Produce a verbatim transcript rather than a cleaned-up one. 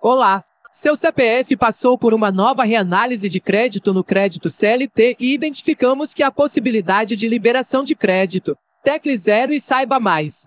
Olá! Seu C P F passou por uma nova reanálise de crédito no crédito C L T e identificamos que há possibilidade de liberação de crédito. Tecle zero e saiba mais.